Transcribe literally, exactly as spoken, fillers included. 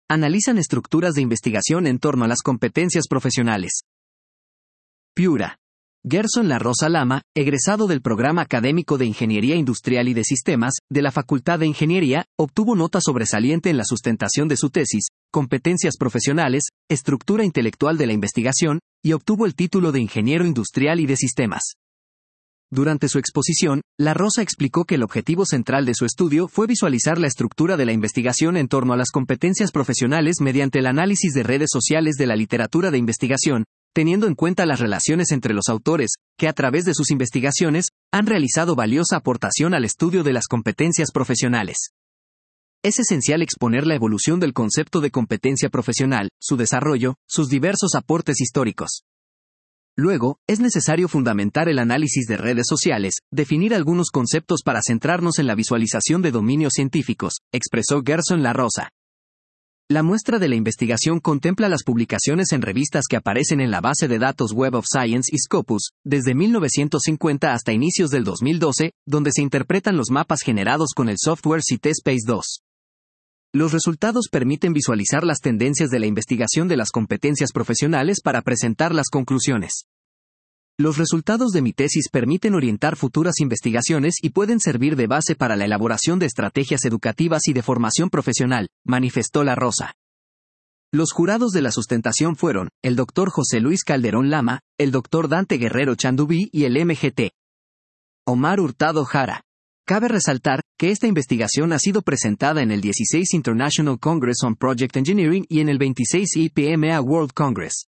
analizan estructuras de investigación en torno a las competencias profesionales. Piura. Gerson La Rosa Lama, egresado del programa académico de Ingeniería Industrial y de Sistemas, de la Facultad de Ingeniería, obtuvo nota sobresaliente en la sustentación de su tesis, Competencias Profesionales, Estructura Intelectual de la Investigación, y obtuvo el título de Ingeniero Industrial y de Sistemas. Durante su exposición, La Rosa explicó que el objetivo central de su estudio fue visualizar la estructura de la investigación en torno a las competencias profesionales mediante el análisis de redes sociales de la literatura de investigación, teniendo en cuenta las relaciones entre los autores, que a través de sus investigaciones, han realizado valiosa aportación al estudio de las competencias profesionales. Es esencial exponer la evolución del concepto de competencia profesional, su desarrollo, sus diversos aportes históricos. Luego, es necesario fundamentar el análisis de redes sociales, definir algunos conceptos para centrarnos en la visualización de dominios científicos, expresó Gerson La Rosa. La muestra de la investigación contempla las publicaciones en revistas que aparecen en la base de datos Web of Science y Scopus, desde mil novecientos cincuenta hasta inicios del dos mil doce, donde se interpretan los mapas generados con el software CiteSpace dos. Los resultados permiten visualizar las tendencias de la investigación de las competencias profesionales para presentar las conclusiones. Los resultados de mi tesis permiten orientar futuras investigaciones y pueden servir de base para la elaboración de estrategias educativas y de formación profesional, manifestó La Rosa. Los jurados de la sustentación fueron, el doctor José Luis Calderón Lama, el doctor Dante Guerrero Chandubí y el M G T. Omar Hurtado Jara. Cabe resaltar que esta investigación ha sido presentada en el dieciséis International Congress on Project Engineering y en el veintiséis I P M A World Congress.